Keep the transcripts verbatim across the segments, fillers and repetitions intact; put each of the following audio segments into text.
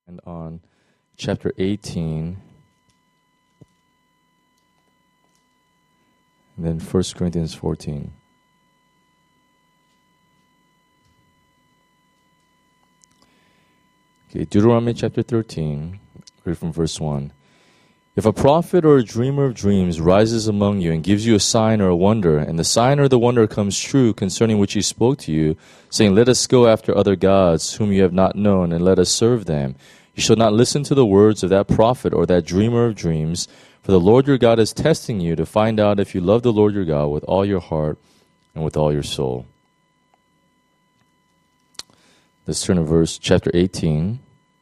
And on chapter eighteen, and then First Corinthians fourteen. Okay, Deuteronomy chapter thirteen, read from verse one. If a prophet or a dreamer of dreams rises among you and gives you a sign or a wonder, and the sign or the wonder comes true concerning which he spoke to you, saying, "Let us go after other gods whom you have not known, and let us serve them," you shall not listen to the words of that prophet or that dreamer of dreams, for the Lord your God is testing you to find out if you love the Lord your God with all your heart and with all your soul. Let's turn to verse chapter eighteen.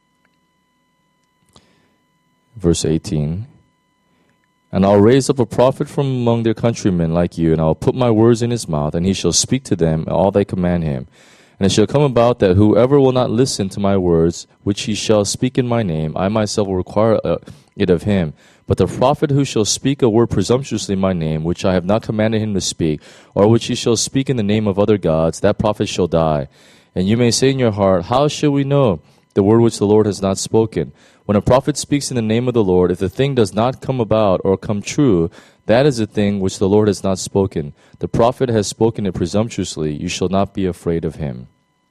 Verse eighteen. And I'll raise up a prophet from among their countrymen like you, and I'll put my words in his mouth, and he shall speak to them all they command him. And it shall come about that whoever will not listen to my words, which he shall speak in my name, I myself will require uh, it of him. But the prophet who shall speak a word presumptuously in my name, which I have not commanded him to speak, or which he shall speak in the name of other gods, that prophet shall die. And you may say in your heart, how shall we know the word which the Lord has not spoken? When a prophet speaks in the name of the Lord, if the thing does not come about or come true, that is a thing which the Lord has not spoken. The prophet has spoken it presumptuously. You shall not be afraid of him.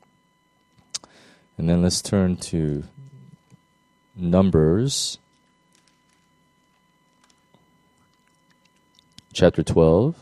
And then let's turn to Numbers chapter twelve,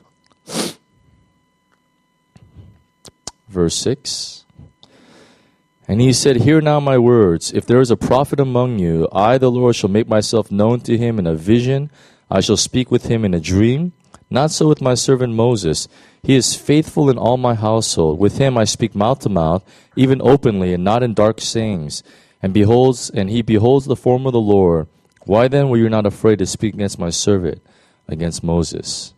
verse six. And he said, hear now my words. If there is a prophet among you, I, the Lord, shall make myself known to him in a vision. I shall speak with him in a dream. Not so with my servant Moses. He is faithful in all my household. With him I speak mouth to mouth, even openly, and not in dark sayings. And beholds, and he beholds the form of the Lord. Why then were you not afraid to speak against my servant, against Moses?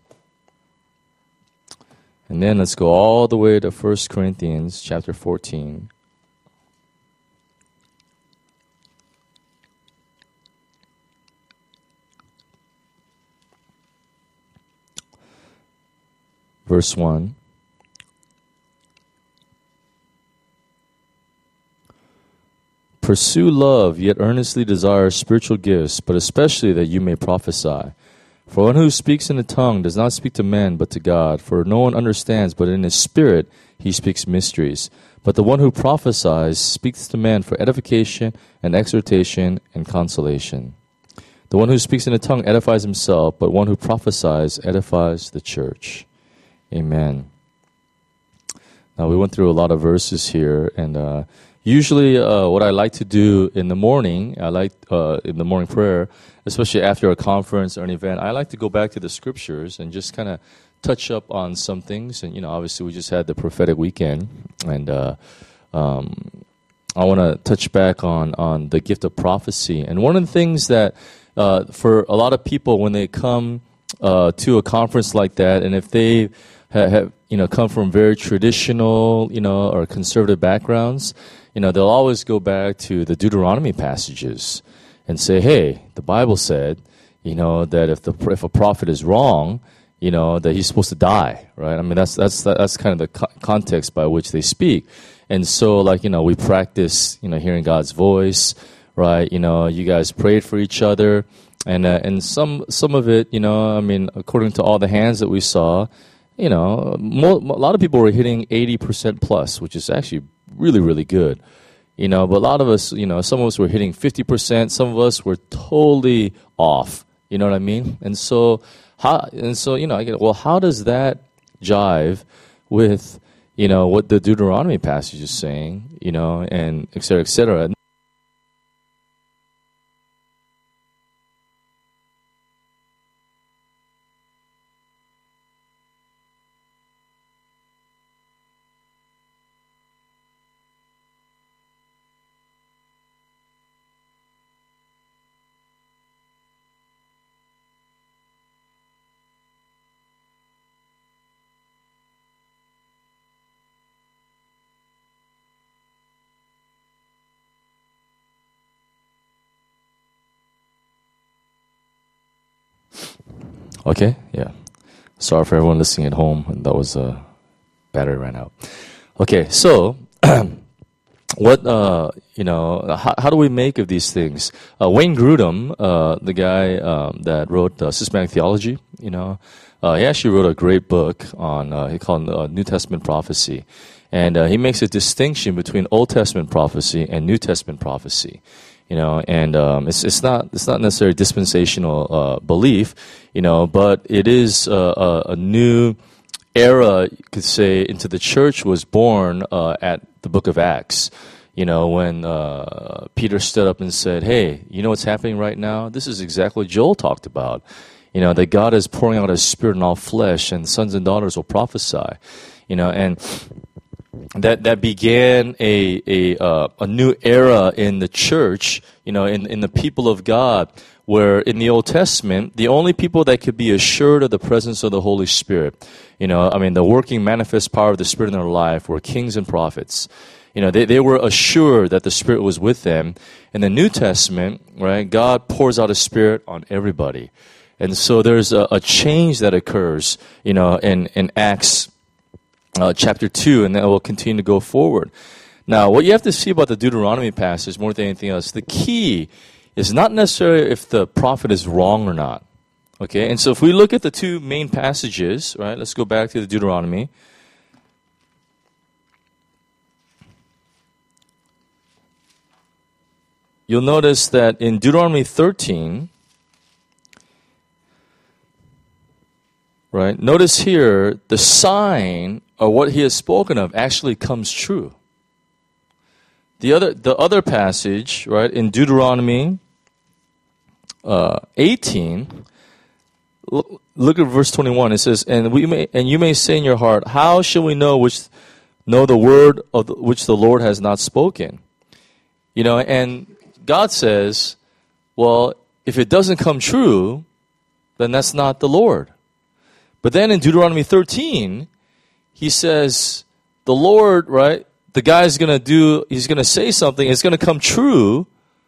And then let's go all the way to First Corinthians chapter fourteen. Verse one. Pursue love, yet earnestly desire spiritual gifts, but especially that you may prophesy. For one who speaks in a tongue does not speak to men, but to God. For no one understands, but in his spirit he speaks mysteries. But the one who prophesies speaks to men for edification and exhortation and consolation. The one who speaks in a tongue edifies himself, but one who prophesies edifies the church. Amen. Now, we went through a lot of verses here, and uh, usually uh, what I like to do in the morning, I like uh, in the morning prayer, especially after a conference or an event, I like to go back to the scriptures and just kind of touch up on some things. And, you know, obviously we just had the prophetic weekend, and uh, um, I want to touch back on, on the gift of prophecy. And one of the things that uh, for a lot of people when they come uh, to a conference like that, and if they have, you know, come from very traditional, you know, or conservative backgrounds, you know, they'll always go back to the Deuteronomy passages and say, hey, the Bible said, you know, that if the if a prophet is wrong, you know, that he's supposed to die, right? I mean, that's that's that's kind of the co- context by which they speak. And so, like, you know, we practice, you know, hearing God's voice, right? You know, you guys prayed for each other, and uh, and some some of it, you know, I mean, according to all the hands that we saw, you know, mo- a lot of people were hitting eighty percent plus, which is actually really, really good. You know, but a lot of us, you know, some of us were hitting fifty percent. Some of us were totally off. You know what I mean? And so, how, and so, you know, I get, well, how does that jive with, you know, what the Deuteronomy passage is saying, you know, and et cetera, et cetera? Okay, yeah. Sorry for everyone listening at home. That was a uh, battery ran out. Okay, so what uh, you know, how, how do we make of these things? Uh, Wayne Grudem, uh, the guy um, that wrote uh, Systematic Theology, you know, uh, he actually wrote a great book on uh, he called uh, New Testament prophecy, and uh, he makes a distinction between Old Testament prophecy and New Testament prophecy. You know, and um, it's it's not it's not necessarily dispensational uh, belief, you know, but it is uh, a, a new era, you could say, into the church was born uh, at the book of Acts. You know, when uh, Peter stood up and said, "Hey, you know what's happening right now? This is exactly what Joel talked about. You know, that God is pouring out His Spirit on all flesh, and sons and daughters will prophesy." You know, and that that began a a uh, a new era in the church, you know, in in the people of God, where in the Old Testament, the only people that could be assured of the presence of the Holy Spirit, you know, I mean, the working manifest power of the Spirit in their life were kings and prophets. You know, they they were assured that the Spirit was with them. In the New Testament, right, God pours out His Spirit on everybody, and so there's a, a change that occurs, you know, in in Acts. Uh, chapter two, and then we'll continue to go forward. Now, what you have to see about the Deuteronomy passage more than anything else, the key is not necessarily if the prophet is wrong or not. Okay, and so if we look at the two main passages, right, let's go back to the Deuteronomy. You'll notice that in Deuteronomy thirteen, right, notice here the sign or what he has spoken of actually comes true. The other, the other passage, right, in Deuteronomy uh, eighteen, look, look at verse twenty-one. It says, "And we may, and you may say in your heart, how shall we know which know the word of the, which the Lord has not spoken?" You know, and God says, well, if it doesn't come true, then that's not the Lord. But then in Deuteronomy thirteen, he says, the Lord, right, the guy's going to do, he's going to say something, it's going to come true,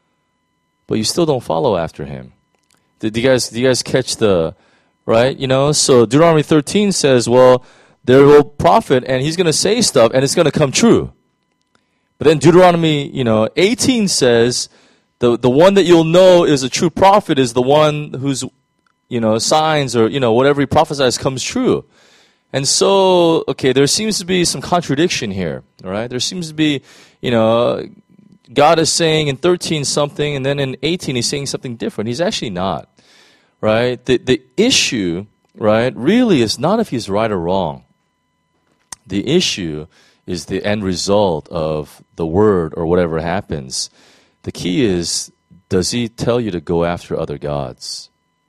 but you still don't follow after him. Did you guys, do you guys catch the, right, you know? So Deuteronomy thirteen says, well, there will prophet, and he's going to say stuff, and it's going to come true. But then Deuteronomy, you know, eighteen says, the, the one that you'll know is a true prophet is the one whose, you know, signs or, you know, whatever he prophesies comes true. And so, okay, there seems to be some contradiction here, all right? There seems to be, you know, God is saying in thirteen something, and then in eighteen he's saying something different. He's actually not, right? The, the issue, right, really is not if he's right or wrong. The issue is the end result of the word or whatever happens. The key is, does he tell you to go after other gods?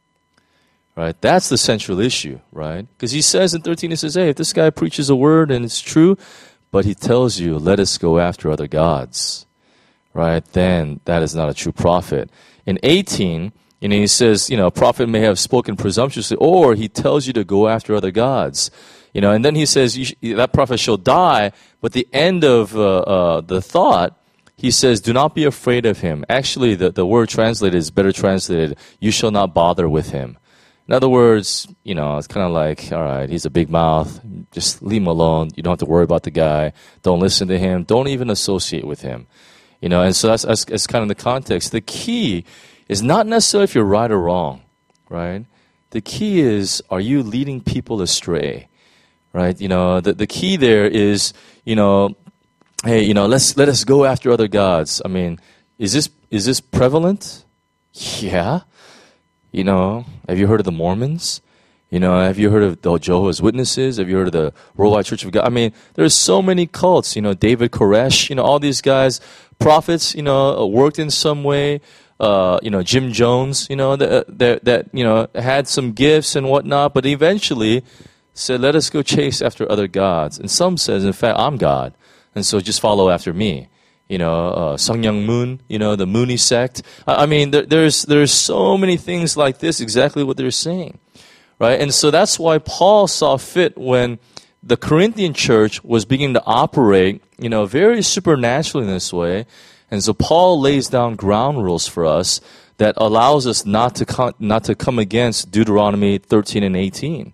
Right? That's the central issue, right? Because he says in thirteen, he says, hey, if this guy preaches a word and it's true, but he tells you, let us go after other gods, right? Then that is not a true prophet. In eighteen, you know, he says, you know, a prophet may have spoken presumptuously, or he tells you to go after other gods. You know, and then he says, you sh- that prophet shall die, but the end of uh, uh, the thought, he says, do not be afraid of him. Actually, the, the word translated is better translated, you shall not bother with him. In other words, you know, it's kind of like, all right, he's a big mouth. Just leave him alone. You don't have to worry about the guy. Don't listen to him. Don't even associate with him. You know, and so that's, that's, that's kind of the context. The key is not necessarily if you're right or wrong, right? The key is, are you leading people astray, right? You know, the, the key there is, you know, hey, you know, let's let us go after other gods. I mean, is this is this prevalent? Yeah. You know, have you heard of the Mormons? You know, have you heard of the Jehovah's Witnesses? Have you heard of the Worldwide Church of God? I mean, there's so many cults. You know, David Koresh. You know, all these guys, prophets. You know, worked in some way. Uh, you know, Jim Jones. You know, that that that you know had some gifts and whatnot, but eventually said, "Let us go chase after other gods." And some says, "In fact, I'm God, and so just follow after me." You know, uh, Sungyoung Moon, you know, the Mooney sect. I, I mean, there, there's there's so many things like this, exactly what they're saying, right? And so that's why Paul saw fit when the Corinthian church was beginning to operate, you know, very supernaturally in this way. And so Paul lays down ground rules for us that allows us not to com- not to come against Deuteronomy thirteen and eighteen.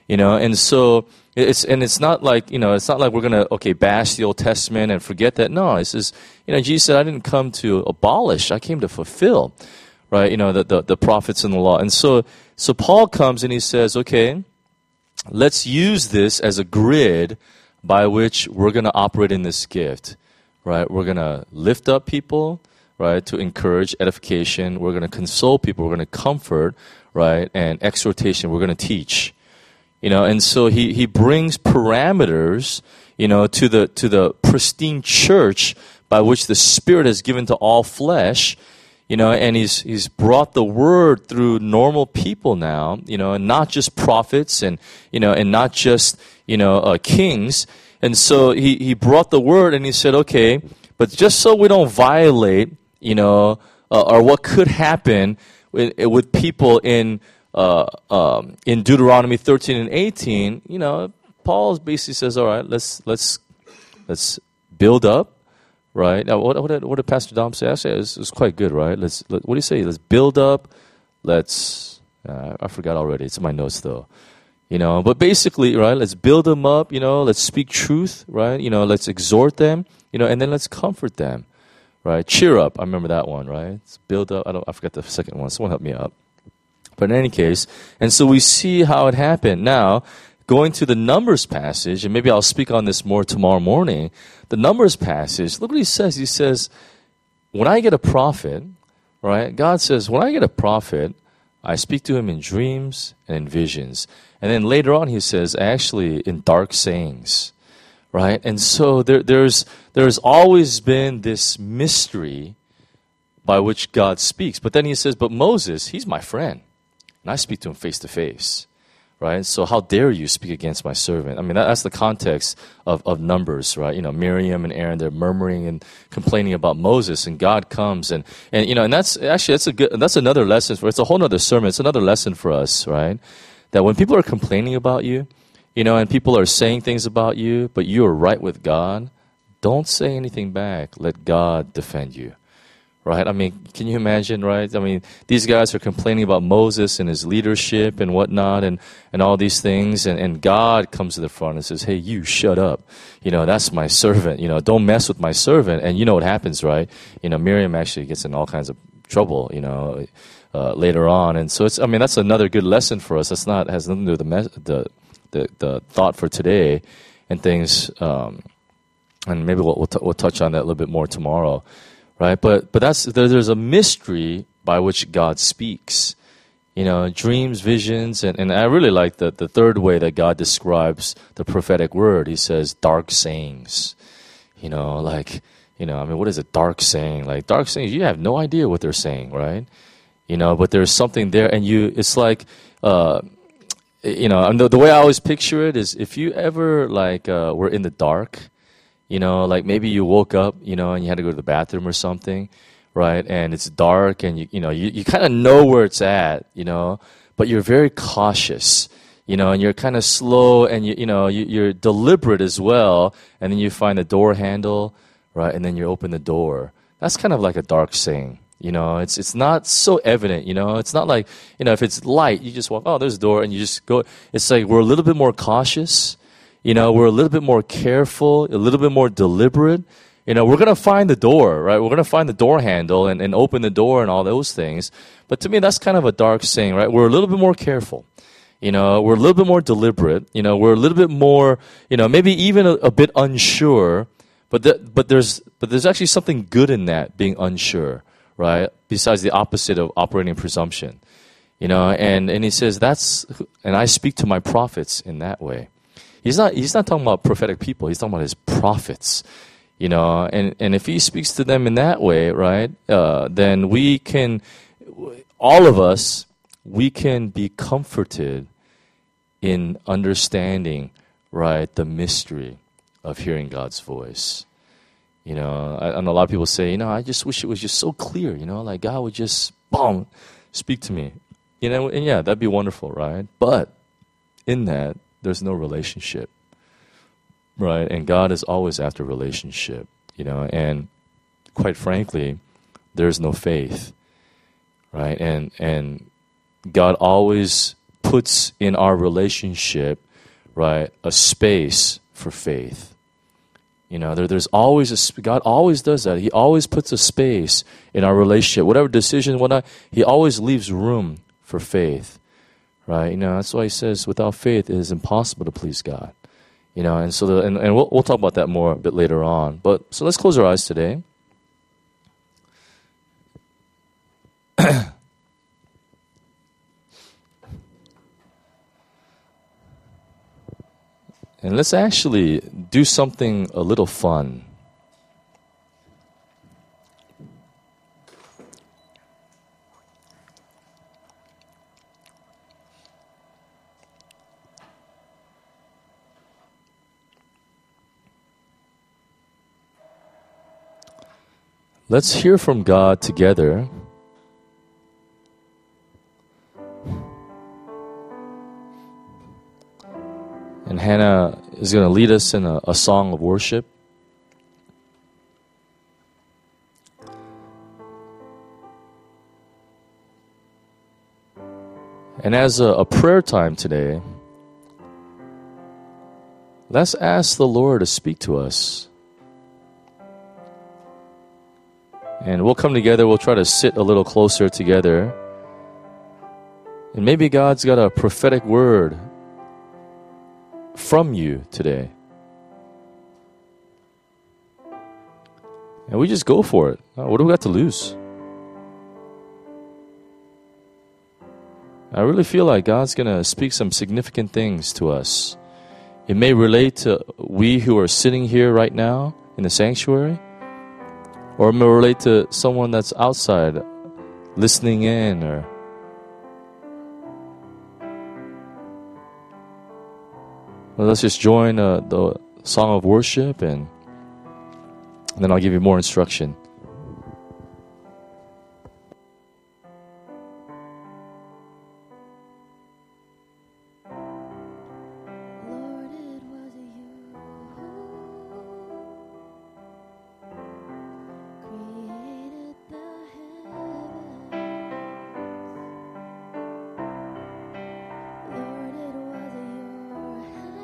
You know, and so it's and it's not like, you know, it's not like we're gonna okay bash the Old Testament and forget that. No, it says, you know, Jesus said, I didn't come to abolish, I came to fulfill, right? You know, the the, the prophets and the law. And so so Paul comes and he says, okay, let's use this as a grid by which we're gonna operate in this gift, right? We're gonna lift up people, right, to encourage edification. We're gonna console people. We're gonna comfort, right, and exhortation. We're gonna teach. You know, and so he, he brings parameters, you know, to the to the pristine church by which the Spirit has given to all flesh, you know, and he's he's brought the word through normal people now, you know, and not just prophets and you know, and not just you know uh, kings. And so he he brought the word and he said, okay, but just so we don't violate, you know, uh, or what could happen with, with people in. Uh, um, in Deuteronomy thirteen and eighteen, you know, Paul basically says, "All right, let's let's let's build up, right?" Now, what what did, what did Pastor Dom say? Actually, it was, it was quite good, right? Let's let, what do you say? Let's build up. Let's uh, I forgot already. It's in my notes though, you know. But basically, right? Let's build them up. You know, let's speak truth, right? You know, let's exhort them, you know, and then let's comfort them, right? Cheer up. I remember that one, right? Let's build up. I don't. I forgot the second one. Someone help me out. But in any case, and so we see how it happened. Now, going to the Numbers passage, and maybe I'll speak on this more tomorrow morning. The Numbers passage, look what he says. He says, when I get a prophet, right, God says, when I get a prophet, I speak to him in dreams and in visions. And then later on he says, actually in dark sayings, right? And so there, there's there's always been this mystery by which God speaks. But then he says, but Moses, he's my friend. And I speak to him face to face, right? So how dare you speak against my servant? I mean, that, that's the context of, of Numbers, right? You know, Miriam and Aaron, they're murmuring and complaining about Moses, and God comes and, and you know, and that's actually, that's a good, that's another lesson for, it's a whole other sermon. It's another lesson for us, right? That when people are complaining about you, you know, and people are saying things about you, but you are right with God, don't say anything back. Let God defend you. Right? I mean, can you imagine, right? I mean, these guys are complaining about Moses and his leadership and whatnot and, and all these things. And, and God comes to the front and says, hey, you shut up. You know, that's my servant. You know, don't mess with my servant. And you know what happens, right? You know, Miriam actually gets in all kinds of trouble, you know, uh, later on. And so it's, I mean, that's another good lesson for us. That's not, has nothing to do with the, mes- the, the, the thought for today and things. Um, and maybe we'll, we'll, t- we'll touch on that a little bit more tomorrow. Right, but but that's there, there's a mystery by which God speaks, you know, dreams, visions, and, and I really like the, the third way that God describes the prophetic word. He says dark sayings, you know, like you know, I mean, what is a dark saying? Like dark sayings, you have no idea what they're saying, right? You know, but there's something there, and you, it's like, uh, you know, and the, the way I always picture it is if you ever like uh, were in the dark. You know, like maybe you woke up, you know, and you had to go to the bathroom or something, right? And it's dark and, you, you know, you, you kind of know where it's at, you know, but you're very cautious, you know, and you're kind of slow and, you, you know, you, you're deliberate as well. And then you find the door handle, right? And then you open the door. That's kind of like a dark saying, you know, it's it's not so evident, you know, it's not like, you know, if it's light, you just walk, oh, there's a door and you just go. It's like we're a little bit more cautious. You know, we're a little bit more careful, a little bit more deliberate. You know, we're going to find the door, right? We're going to find the door handle and, and open the door and all those things. But to me, that's kind of a dark saying, right? We're a little bit more careful. You know, we're a little bit more deliberate. You know, we're a little bit more, you know, maybe even a, a bit unsure. But the, but there's but there's actually something good in that, being unsure, right? Besides the opposite of operating presumption. You know, and, and he says that's, and I speak to my prophets in that way. He's not, he's not talking about prophetic people. He's talking about his prophets, you know, and, and if he speaks to them in that way, right, uh, then we can, all of us, we can be comforted in understanding, right, the mystery of hearing God's voice. You know, I, and a lot of people say, you know, I just wish it was just so clear, you know, like God would just, boom, speak to me. You know, and yeah, that'd be wonderful, right? But in that, there's no relationship, right? And God is always after relationship, you know, and quite frankly, there's no faith, right? And and God always puts in our relationship, right, a space for faith. You know, there, there's always a, God always does that. He always puts a space in our relationship. Whatever decision, whatnot, He always leaves room for faith, right? You know, that's why He says, without faith, it is impossible to please God. You know, and so the, and, and we'll, we'll talk about that more a bit later on. But so let's close our eyes today. And let's actually do something a little fun. Let's hear from God together. And Hannah is going to lead us in a, a song of worship. And as a, a prayer time today, let's ask the Lord to speak to us. And we'll come together, we'll try to sit a little closer together. And maybe God's got a prophetic word from you today. And we just go for it. What do we got to lose? I really feel like God's going to speak some significant things to us. It may relate to we who are sitting here right now in the sanctuary, or it may relate to someone that's outside listening in, or well, let's just join uh, the song of worship, and, and then I'll give you more instruction.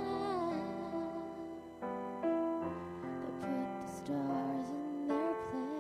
Stars in their place.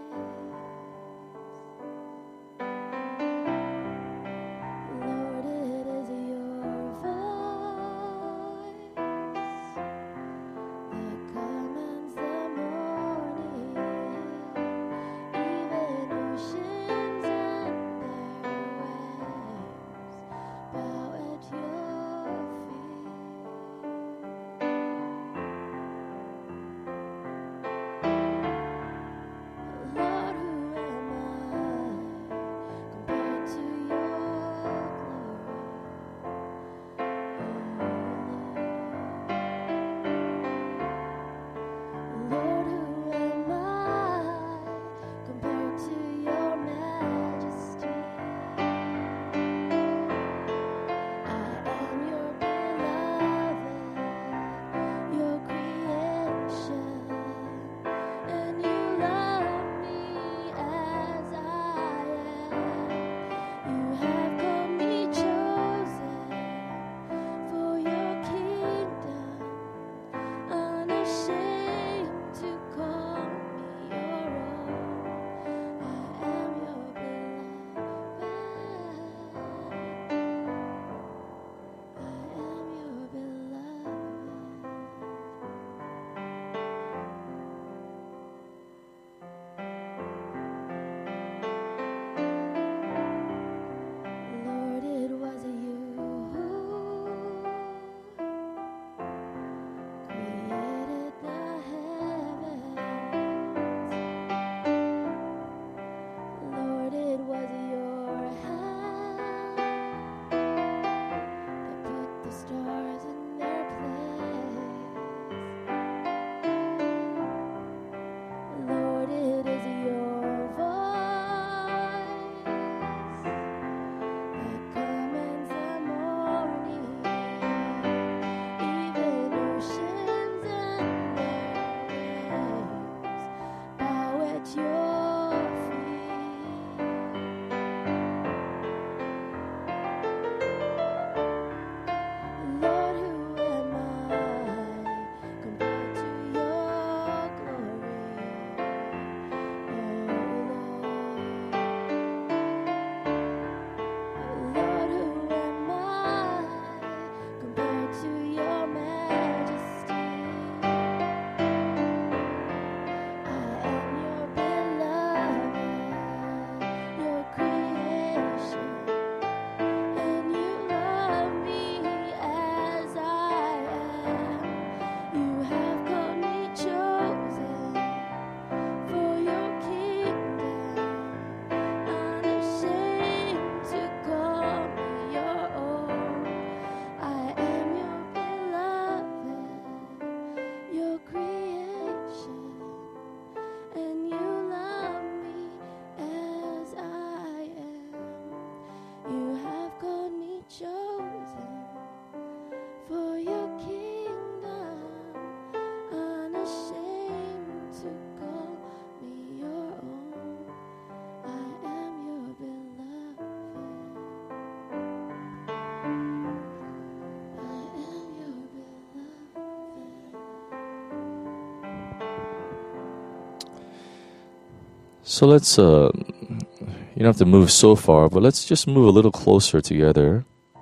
So let's, uh, you don't have to move so far, but let's just move a little closer together.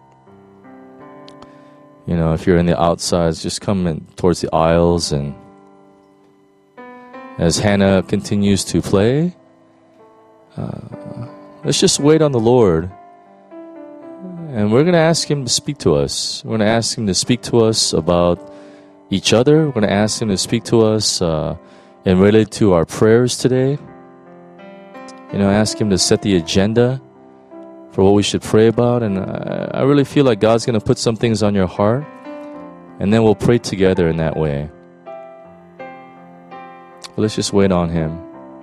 You know, if you're in the outsides, just come in towards the aisles. And as Hannah continues to play, uh, let's just wait on the Lord. And we're going to ask Him to speak to us. We're going to ask Him to speak to us about each other. We're going to ask Him to speak to us uh, and relate to our prayers today. You know, ask Him to set the agenda for what we should pray about. And I, I really feel like God's going to put some things on your heart. And then we'll pray together in that way. But let's just wait on Him.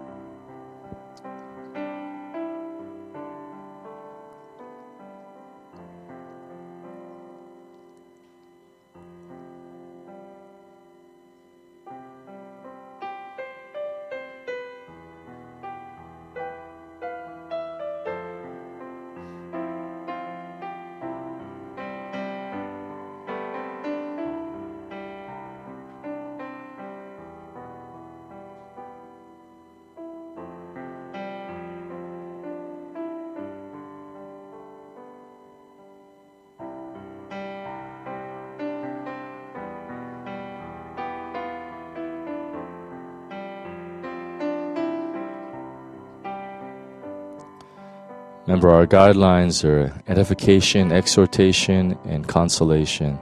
Remember, our guidelines are edification, exhortation, and consolation.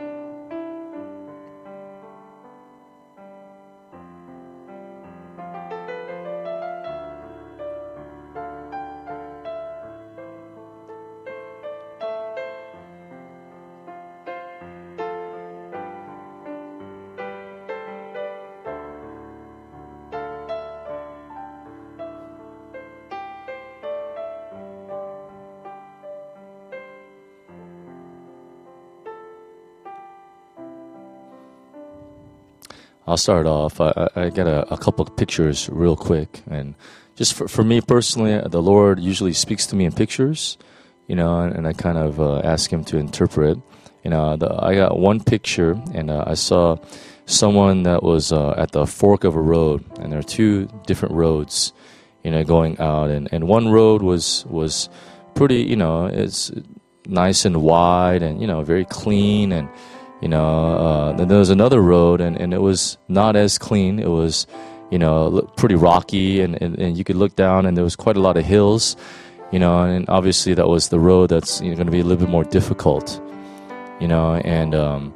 I'll start off. I, I got a, a couple of pictures real quick. And just for, for me personally, the Lord usually speaks to me in pictures, you know, and, and I kind of uh, ask Him to interpret. You know, the, I got one picture, and uh, I saw someone that was uh, at the fork of a road, and there are two different roads, you know, going out. And, and one road was, was pretty, you know, it's nice and wide and, you know, very clean. And You know, uh, then there was another road, and, and it was not as clean. It was, you know, pretty rocky, and, and, and you could look down, and there was quite a lot of hills, you know, and obviously that was the road that's, you know, going to be a little bit more difficult, you know, and um,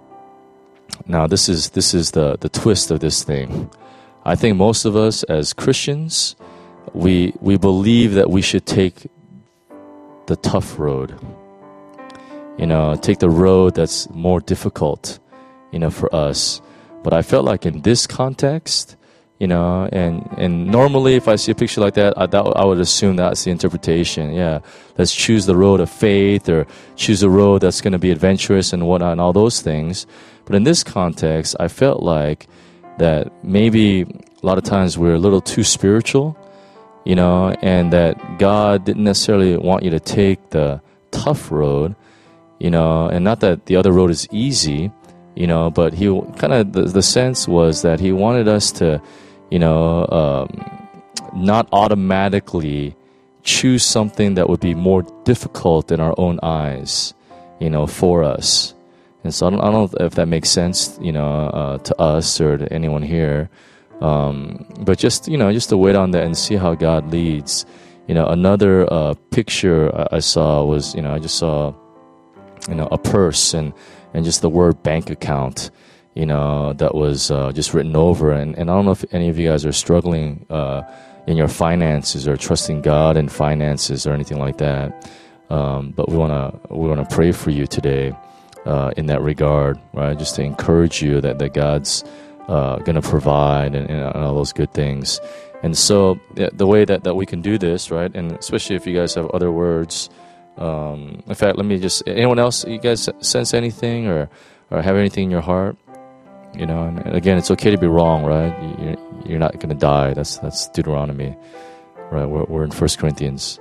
now this is this is the, the twist of this thing. I think most of us as Christians, we we believe that we should take the tough road. You know, take the road that's more difficult, you know, for us. But I felt like in this context, you know, and, and normally if I see a picture like that, I, that, I would assume that's the interpretation. Yeah, let's choose the road of faith, or choose a road that's going to be adventurous and whatnot, and all those things. But in this context, I felt like that maybe a lot of times we're a little too spiritual, you know, and that God didn't necessarily want you to take the tough road, you know, and not that the other road is easy, you know, but he kind of, the, the sense was that He wanted us to, you know, um, not automatically choose something that would be more difficult in our own eyes, you know, for us. And so I don't, I don't know if that makes sense, you know, uh, to us or to anyone here. Um, but just, you know, just to wait on that and see how God leads. You know, another uh, picture I, I saw was, you know, I just saw, you know, a purse and, and just the word bank account, you know, that was uh, just written over. And, and I don't know if any of you guys are struggling uh, in your finances or trusting God in finances or anything like that. Um, but we want to we want to pray for you today uh, in that regard, right? Just to encourage you that, that God's uh, going to provide and, and all those good things. And so yeah, the way that, that we can do this, right, and especially if you guys have other words, Um, in fact, let me just, anyone else, you guys sense anything or, or have anything in your heart? You know, and, and again, it's okay to be wrong, right? You're, you're not going to die. That's, that's Deuteronomy, right? We're, we're in First Corinthians.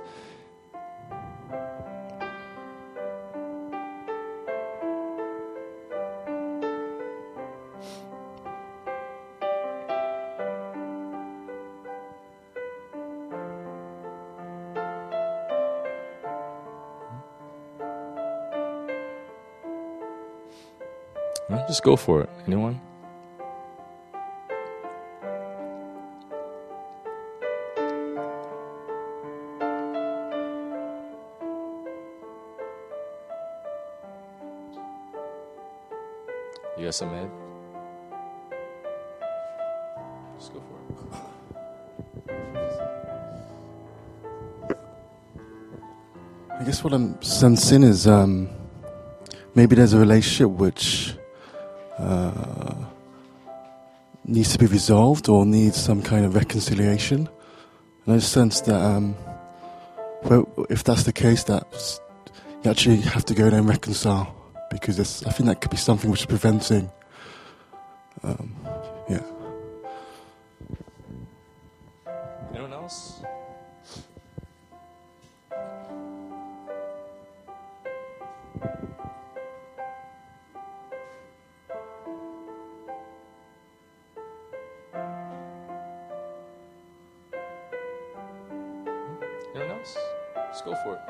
Right, just go for it. Anyone? You got some, Ed? Just go for it. I guess what I'm sensing is um, maybe there's a relationship which uh, needs to be resolved or needs some kind of reconciliation. And I just sense that um, well, if that's the case, that you actually have to go there and reconcile. Because it's, I think that could be something which is preventing, um, yeah. Anyone else? Anyone else? Let's go for it.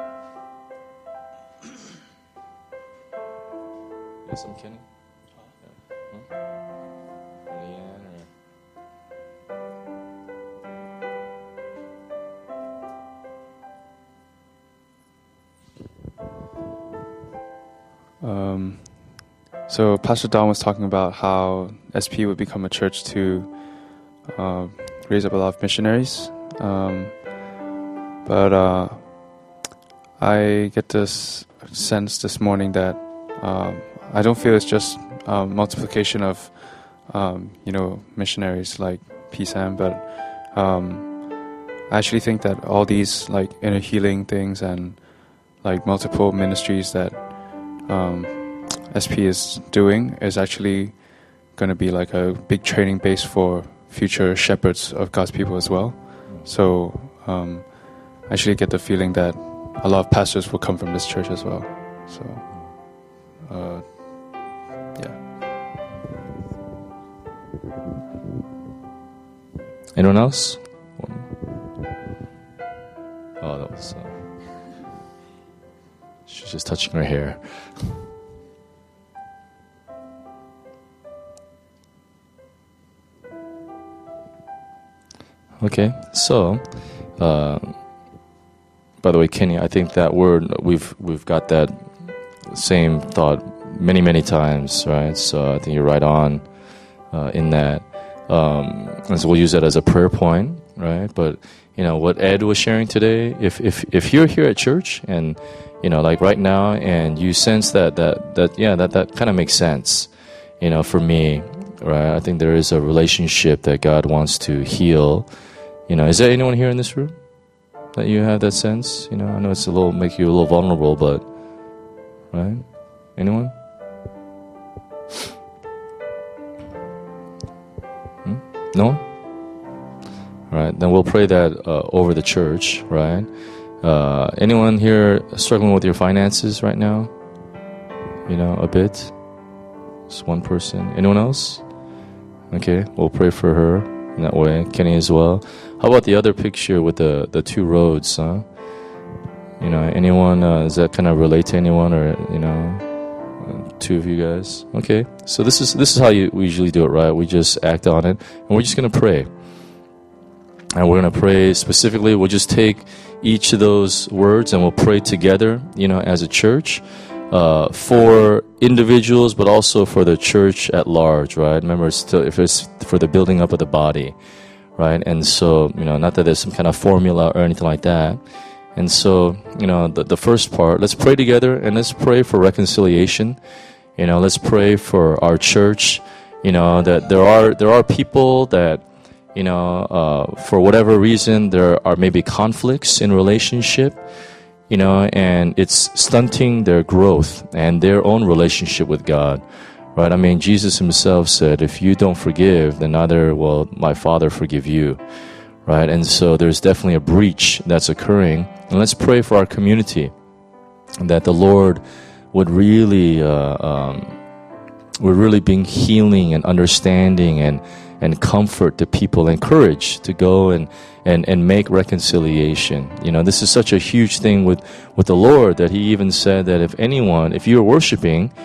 You got some, Kenny? Yeah. Huh? Leanne or... Um, so Pastor Don was talking about how S P would become a church to uh, raise up a lot of missionaries. Um, but uh, I get this sense this morning that um, I don't feel it's just um, multiplication of, um, you know, missionaries like P S A M, but um, I actually think that all these like inner healing things and like multiple ministries that um, S P is doing is actually going to be like a big training base for future shepherds of God's people as well. So um, I actually get the feeling that a lot of pastors will come from this church as well. So. Uh, Yeah. Anyone else? Oh, that was. Uh, she's just touching her hair. Okay, so. Uh, by the way, Kenny, I think that word we've we've got that same thought many, many times, right? So I think you're right on uh, in that. Um, and so we'll use that as a prayer point, right? But, you know, what Ed was sharing today, if if if you're here at church and, you know, like right now, and you sense that, that, that yeah, that, that kind of makes sense, you know, for me, right? I think there is a relationship that God wants to heal. You know, is there anyone here in this room that you have that sense? You know, I know it's a little, make you a little vulnerable, but, right? Anyone? Hmm? No one? All right, then we'll pray that uh, over the church, right? Uh, anyone here struggling with your finances right now? You know, a bit? Just one person. Anyone else? Okay, we'll pray for her in that way. Kenny as well. How about the other picture with the, the two roads, huh? You know, anyone, uh, does that kind of relate to anyone, or, you know, uh, two of you guys? Okay, so this is this is how you, we usually do it, right? We just act on it, and we're just going to pray. And we're going to pray specifically. We'll just take each of those words and we'll pray together, you know, as a church, uh, for individuals, but also for the church at large, right? Remember, it's still, if it's for the building up of the body, right? And so, you know, not that there's some kind of formula or anything like that. And so, you know, the, the first part, let's pray together and let's pray for reconciliation. You know, let's pray for our church, you know, that there are, there are people that, you know, uh, for whatever reason, there are maybe conflicts in relationship, you know, and it's stunting their growth and their own relationship with God, right? I mean, Jesus himself said, if you don't forgive, then neither will my Father forgive you, right? And so there's definitely a breach that's occurring. And let's pray for our community, that the Lord would really, uh, um, would really bring healing and understanding and and comfort to people and courage to go and, and, and make reconciliation. You know, this is such a huge thing with, with the Lord that he even said that if anyone, if you're worshiping,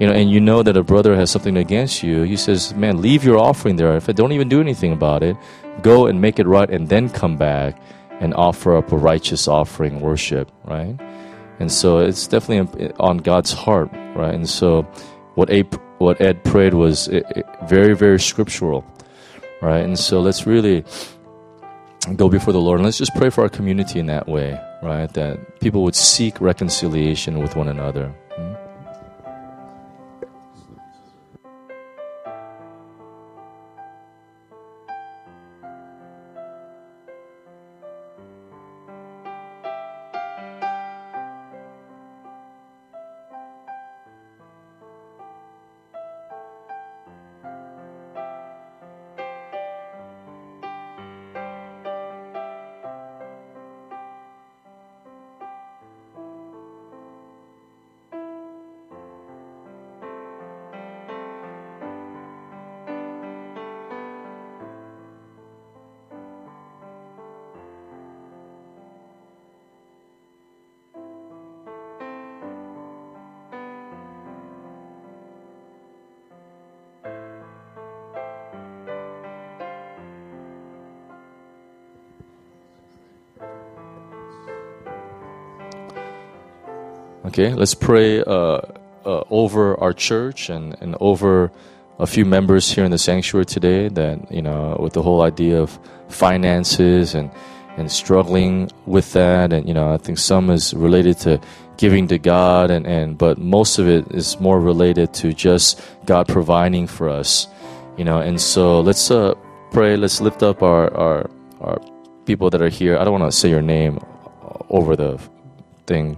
you know, and you know that a brother has something against you, he says, man, leave your offering there. If I don't even do anything about it, go and make it right and then come back and offer up a righteous offering, worship, right? And so it's definitely on God's heart, right? And so what Ed, what Ed prayed was very, very scriptural, right? And so let's really go before the Lord and let's just pray for our community in that way, right? That people would seek reconciliation with one another. Hmm? Okay, let's pray uh, uh, over our church and, and over a few members here in the sanctuary today that, you know, with the whole idea of finances and, and struggling with that. And, you know, I think some is related to giving to God, and, and but most of it is more related to just God providing for us, you know. And so let's uh, pray, let's lift up our, our, our people that are here. I don't want to say your name over the thing.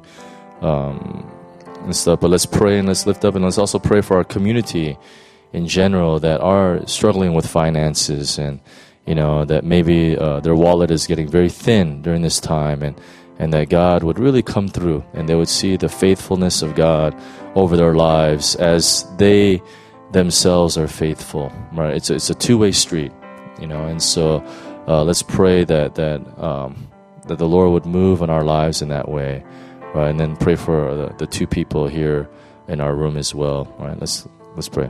Um, and stuff, but let's pray and let's lift up, and let's also pray for our community in general that are struggling with finances, and you know that maybe uh, their wallet is getting very thin during this time, and and that God would really come through and they would see the faithfulness of God over their lives as they themselves are faithful. Right? It's a, it's a two-way street, you know. And so uh, let's pray that that um, that the Lord would move in our lives in that way. Right, and then pray for the, the two people here in our room as well. All right, let's let's pray.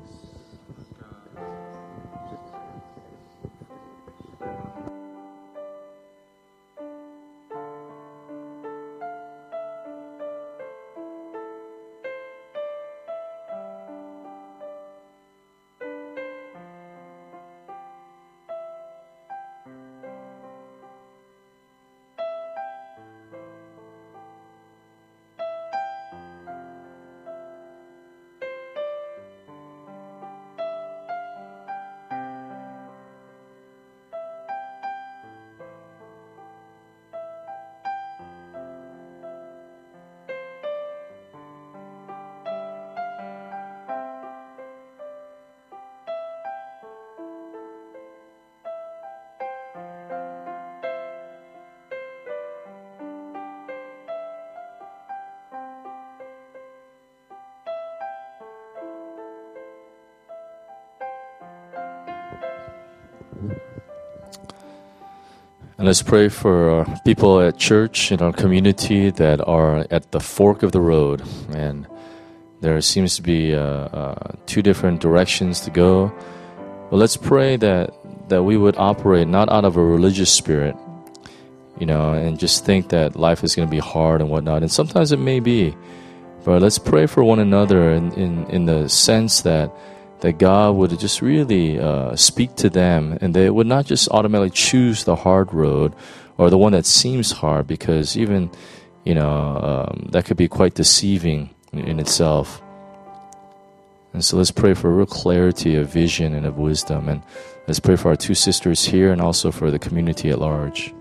And let's pray for uh, people at church in our community that are at the fork of the road, and there seems to be uh, uh, two different directions to go. Well, let's pray that that we would operate not out of a religious spirit, you know, and just think that life is going to be hard and whatnot. And sometimes it may be, but let's pray for one another in in, in the sense that. that God would just really uh, speak to them, and they would not just automatically choose the hard road or the one that seems hard, because even, you know, um, that could be quite deceiving in, in itself. And so let's pray for real clarity of vision and of wisdom, and let's pray for our two sisters here and also for the community at large.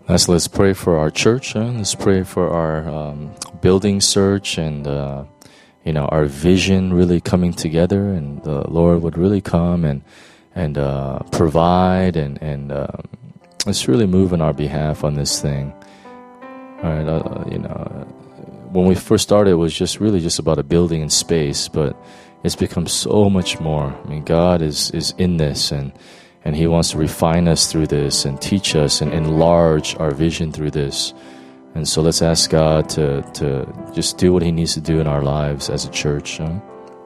Let's, let's pray for our church. Huh? Let's pray for our um, building search and, uh, you know, our vision really coming together, and the Lord would really come and and uh, provide and, and uh, let's really move on our behalf on this thing. All right, uh, you know, when we first started, it was just really just about a building and space, but it's become so much more. I mean, God is, is in this, and and He wants to refine us through this and teach us and enlarge our vision through this. And so let's ask God to, to just do what He needs to do in our lives as a church. Huh?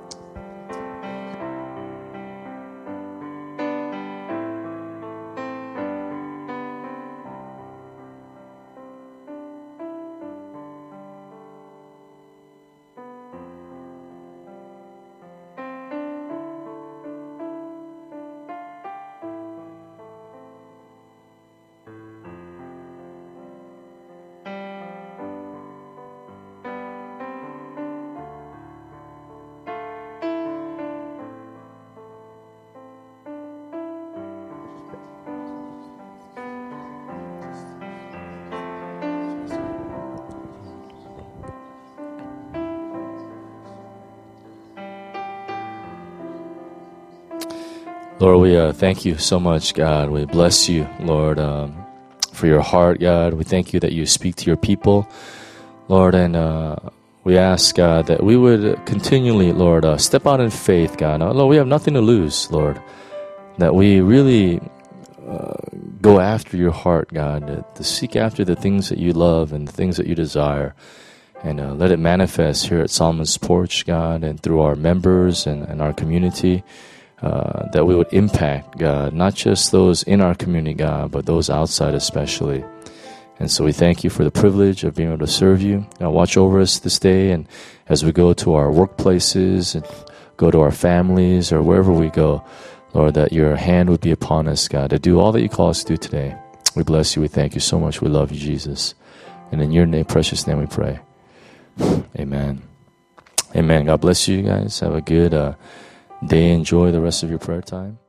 Lord, we uh, thank you so much, God. We bless you, Lord, um, for your heart, God. We thank you that you speak to your people, Lord, and uh, we ask, God, that we would continually, Lord, uh, step out in faith, God. Now, Lord, we have nothing to lose, Lord, that we really uh, go after your heart, God, to, to seek after the things that you love and the things that you desire, and uh, let it manifest here at Solomon's Porch, God, and through our members and, and our community. Uh, that we would impact, God, not just those in our community, God, but those outside especially. And so we thank you for the privilege of being able to serve you. Now watch over us this day, and as we go to our workplaces and go to our families or wherever we go, Lord, that your hand would be upon us, God, to do all that you call us to do today. We bless you. We thank you so much. We love you, Jesus. And in your name, precious name, we pray. Amen. Amen. God bless you guys. Have a good uh, day. Enjoy the rest of your prayer time.